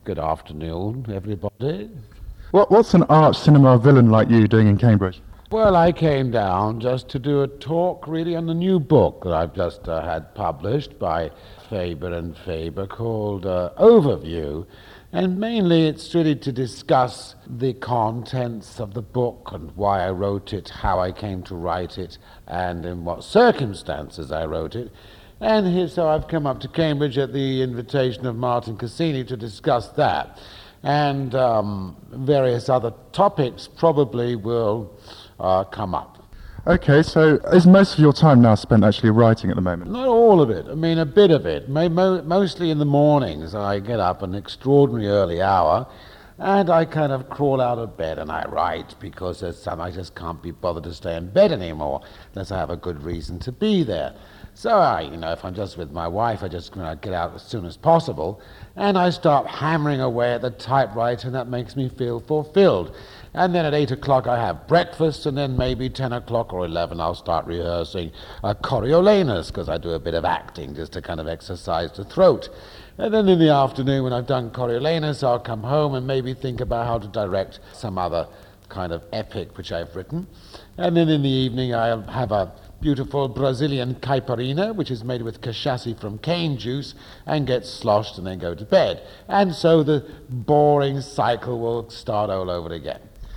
Good afternoon, everybody. What's an arch cinema villain like you doing in Cambridge? Well, I came down just to do a talk really on the new book that I've just had published by Faber and Faber called Overview. And mainly it's really to discuss the contents of the book and why I wrote it, how I came to write it, and in what circumstances I wrote it. And so I've come up to Cambridge at the invitation of Martin Cassini to discuss that. And various other topics probably will come up. Okay, so is most of your time now spent actually writing at the moment? Not all of it. I mean, a bit of it. Mostly in the mornings. I get up an extraordinary early hour, and I kind of crawl out of bed and I write because there's some I just can't be bothered to stay in bed anymore unless I have a good reason to be there. So if I'm just with my wife, I just get out as soon as possible, and I start hammering away at the typewriter, and that makes me feel fulfilled. And then at 8 o'clock I have breakfast, and then maybe 10 o'clock or 11 I'll start rehearsing Coriolanus, because I do a bit of acting just to kind of exercise the throat. And then in the afternoon, when I've done Coriolanus, I'll come home and maybe think about how to direct some other kind of epic which I've written. And then in the evening I'll have a beautiful Brazilian caipirinha, which is made with cachaça from cane juice, and get sloshed and then go to bed. And so the boring cycle will start all over again.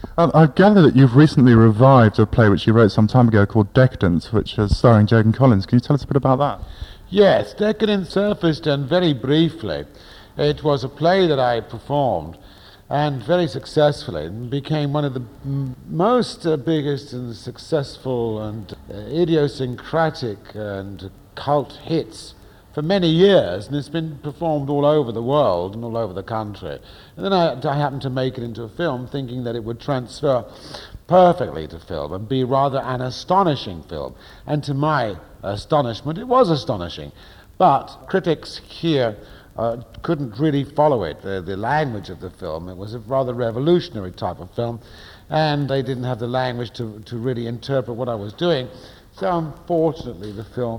I gather that you've recently revived a play which you wrote some time ago called Decadence, which is starring Jogan Collins. Can you tell us a bit about that? Yes, Decadence surfaced, and very briefly. It was a play that I performed, and very successfully, and became one of the most biggest and successful and idiosyncratic and cult hits for many years, and it's been performed all over the world and all over the country. And then I happened to make it into a film, thinking that it would transfer perfectly to film and be rather an astonishing film. And to my astonishment, it was astonishing. But critics here couldn't really follow it, the language of the film. It was a rather revolutionary type of film, and they didn't have the language to really interpret what I was doing. So unfortunately, the film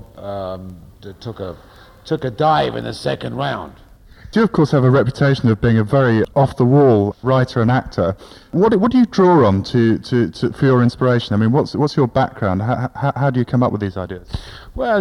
took a dive in the second round. You, of course, have a reputation of being a very off-the-wall writer and actor. What do you draw on for your inspiration? I mean, what's your background? How do you come up with these ideas? Well,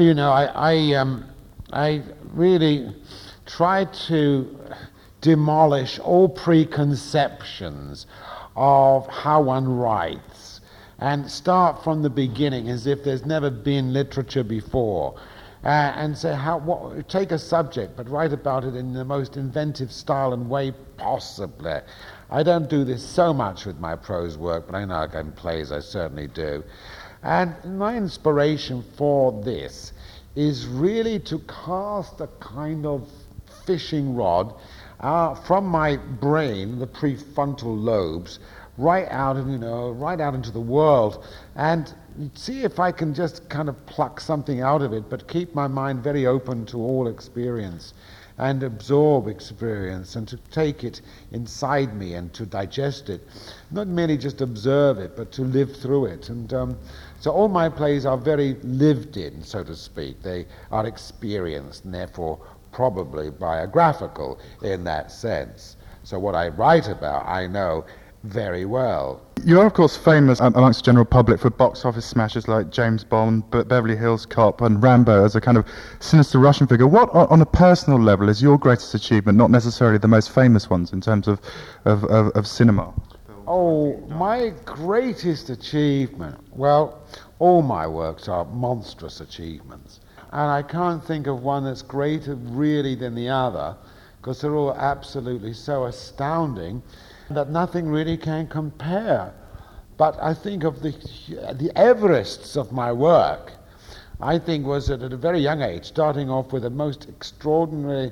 I really try to demolish all preconceptions of how one writes and start from the beginning as if there's never been literature before. And say take a subject, but write about it in the most inventive style and way possibly. I don't do this so much with my prose work, but I know in plays I certainly do. And my inspiration for this is really to cast a kind of fishing rod from my brain, the prefrontal lobes, right out into the world, and see if I can just kind of pluck something out of it, but keep my mind very open to all experience and absorb experience and to take it inside me and to digest it. Not merely just observe it, but to live through it. And so all my plays are very lived in, so to speak. They are experienced and therefore probably biographical in that sense. So what I write about, I know very well. You are, of course, famous amongst the general public for box office smashes like James Bond, Beverly Hills Cop, and Rambo as a kind of sinister Russian figure. What, on a personal level, is your greatest achievement, not necessarily the most famous ones, in terms of cinema? Oh, my greatest achievement? Well, all my works are monstrous achievements. And I can't think of one that's greater really than the other, because they're all absolutely so astounding that nothing really can compare. But I think of the Everests of my work, I think was at a very young age, starting off with a most extraordinary,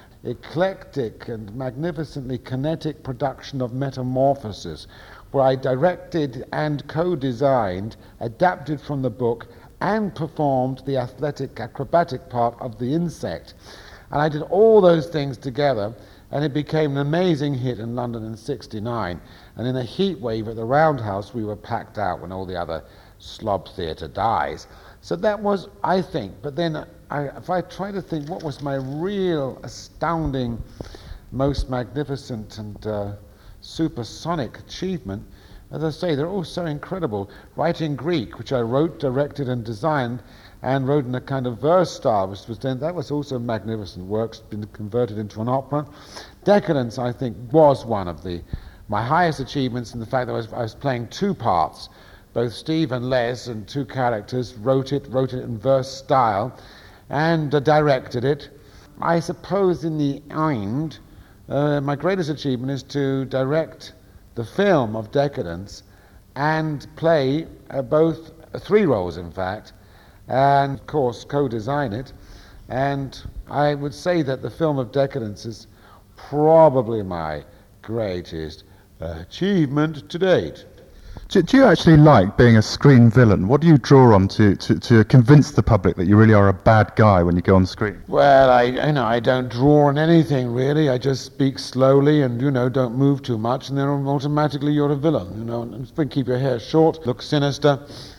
eclectic and magnificently kinetic production of Metamorphosis, where I directed and co-designed, adapted from the book, and performed the athletic, acrobatic part of The Insect. And I did all those things together, and it became an amazing hit in London in '69. And in a heat wave at the Roundhouse, we were packed out when all the other slob theatre dies. So that was, I think, but then if I try to think what was my real astounding most magnificent and supersonic achievement. As I say, they're all so incredible. Writing Greek, which I wrote, directed, and designed, and wrote in a kind of verse style, which was then, that was also magnificent work. It's been converted into an opera. Decadence, I think, was one of my highest achievements in the fact that I was playing two parts. Both Steve and Les, and two characters, wrote it in verse style, and directed it. I suppose in the end, my greatest achievement is to direct the film of Decadence and play both three roles, in fact, and of course co-design it. And I would say that the film of Decadence is probably my greatest achievement to date. Do you actually like being a screen villain? What do you draw on to convince the public that you really are a bad guy when you go on screen? Well, I don't draw on anything really. I just speak slowly and, don't move too much, and then automatically you're a villain, and keep your hair short, look sinister.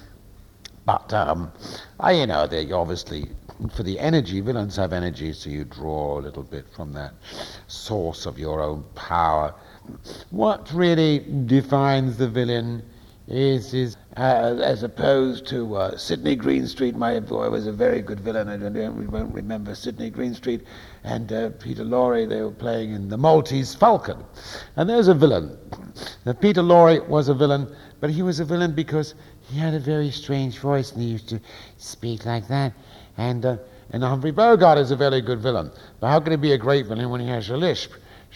But, they obviously, for the energy, villains have energy, so you draw a little bit from that source of your own power. What really defines the villain is as opposed to Sidney Greenstreet. My boy was a very good villain. We won't remember Sidney Greenstreet and Peter Lorre. They were playing in The Maltese Falcon, and there's a villain. Now, Peter Lorre was a villain, but he was a villain because he had a very strange voice and he used to speak like that. And Humphrey Bogart is a very good villain, but how can he be a great villain when he has a lisp?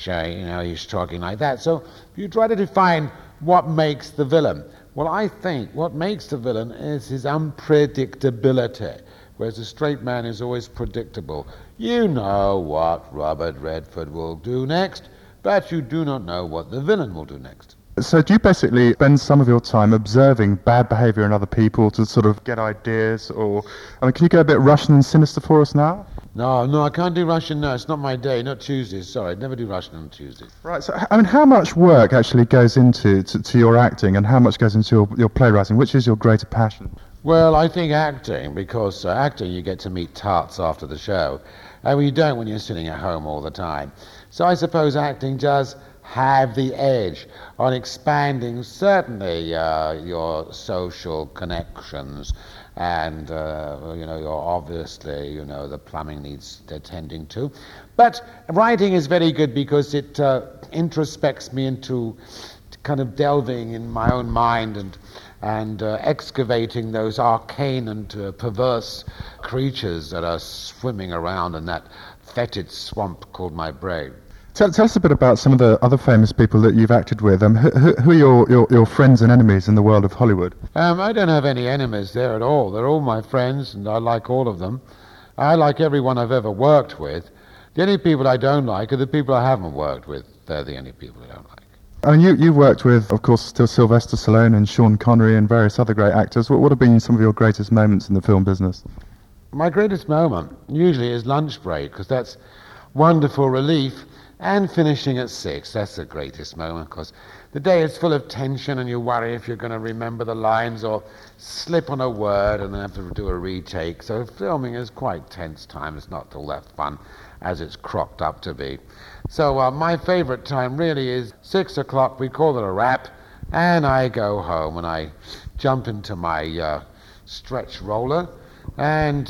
So, he's talking like that. So you try to define what makes the villain. Well, I think what makes the villain is his unpredictability, whereas a straight man is always predictable. You know what Robert Redford will do next, but you do not know what the villain will do next. So do you basically spend some of your time observing bad behaviour in other people to sort of get ideas, or... can you go a bit Russian and sinister for us now? No, I can't do Russian, no. It's not my day, not Tuesdays. Sorry, I'd never do Russian on Tuesdays. Right, so, how much work actually goes into to your acting, and how much goes into your playwriting? Which is your greater passion? Well, I think acting, because acting you get to meet tarts after the show, and you don't when you're sitting at home all the time. So I suppose acting does have the edge on expanding certainly your social connections, and you're obviously the plumbing needs attending to. But writing is very good because it introspects me into kind of delving in my own mind and excavating those arcane and perverse creatures that are swimming around in that fetid swamp called my brain. Tell us a bit about some of the other famous people that you've acted with. Who are your friends and enemies in the world of Hollywood? I don't have any enemies there at all. They're all my friends, and I like all of them. I like everyone I've ever worked with. The only people I don't like are the people I haven't worked with. They're the only people I don't like. You've worked with, of course, still Sylvester Stallone and Sean Connery and various other great actors. What have been some of your greatest moments in the film business? My greatest moment usually is lunch break, because that's wonderful relief. And finishing at 6, that's the greatest moment, because the day is full of tension and you worry if you're going to remember the lines or slip on a word and then have to do a retake. So filming is quite tense time. It's not all that fun as it's cropped up to be. So my favorite time really is 6 o'clock. We call it a wrap, and I go home and I jump into my stretch roller and,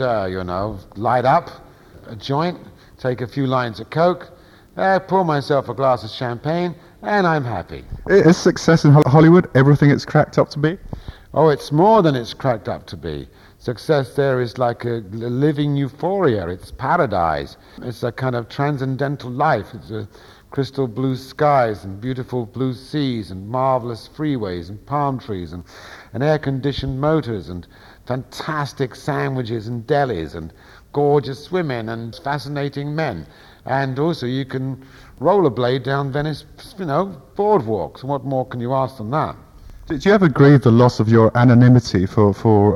light up a joint, take a few lines of Coke, pour myself a glass of champagne, and I'm happy. Is success in Hollywood everything it's cracked up to be? Oh, it's more than it's cracked up to be. Success there is like a living euphoria. It's paradise. It's a kind of transcendental life. It's a crystal blue skies and beautiful blue seas and marvelous freeways and palm trees and air-conditioned motors and fantastic sandwiches and delis and gorgeous women and fascinating men. And also you can rollerblade down Venice, boardwalks. What more can you ask than that? Did you ever grieve the loss of your anonymity for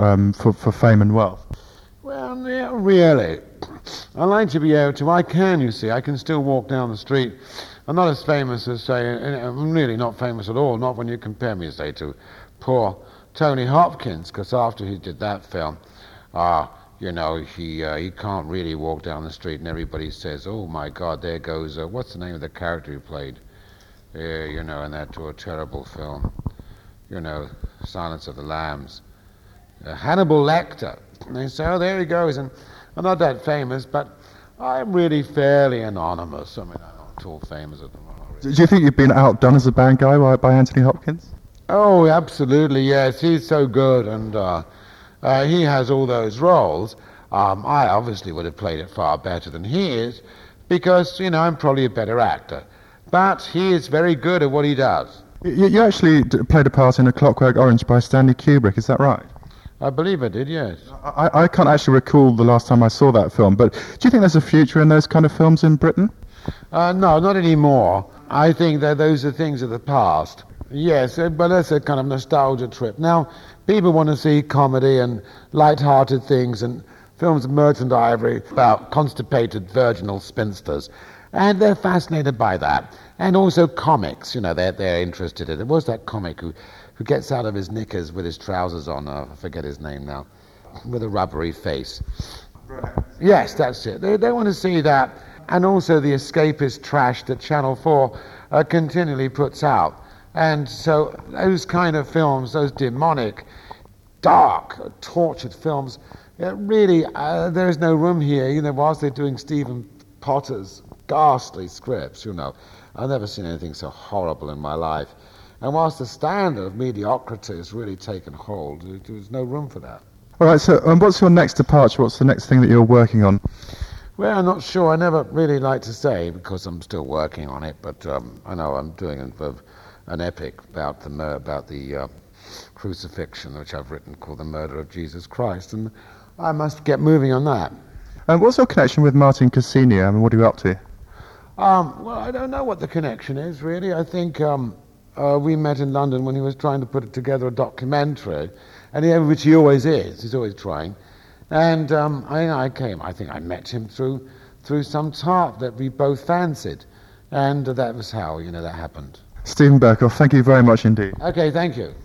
fame and wealth? Well, yeah, really. I like to be able to. I can still walk down the street. I'm not as famous as, say, I'm really not famous at all, not when you compare me, say, to poor Tony Hopkins, because after he did that film, You know, he can't really walk down the street and everybody says, oh my God, there goes, what's the name of the character he played? You know, in that terrible film, you know, Silence of the Lambs. Hannibal Lecter. And they say, oh, there he goes. And I'm not that famous, but I'm really fairly anonymous. I mean, I'm not at all famous at the moment. Do you think you've been outdone as a bad guy by Anthony Hopkins? Oh, absolutely, yes. He's so good, and he has all those roles. I obviously would have played it far better than he is, because, you know, I'm probably a better actor. But he is very good at what he does. You actually played a part in A Clockwork Orange by Stanley Kubrick, is that right? I believe I did, yes. I can't actually recall the last time I saw that film, but do you think there's a future in those kind of films in Britain? No, not anymore. I think that those are things of the past. Yes, but that's a kind of nostalgia trip. Now, people want to see comedy and light-hearted things and films of Merchant Ivory about constipated virginal spinsters. And they're fascinated by that. And also comics, you know, they're interested in it. There was that comic who gets out of his knickers with his trousers on, I forget his name now, with a rubbery face. Right. Yes, that's it. They want to see that. And also the escapist trash that Channel 4 continually puts out. And so those kind of films, those demonic, dark, tortured films, really, there's no room here. You know, whilst they're doing Stephen Potter's ghastly scripts, you know, I've never seen anything so horrible in my life. And whilst the standard of mediocrity has really taken hold, there's no room for that. All right, so what's your next departure? What's the next thing that you're working on? Well, I'm not sure. I never really like to say because I'm still working on it, but I know I'm doing an epic about the crucifixion, which I've written, called The Murder of Jesus Christ, and I must get moving on that. And what's your connection with Martin Cassini? I mean, what are you up to? Well, I don't know what the connection is, really. I think we met in London when he was trying to put together a documentary, and which he always is. He's always trying. And I think I met him through some tart that we both fancied. And that was how, you know, that happened. Steven Berkoff, thank you very much indeed. Okay, thank you.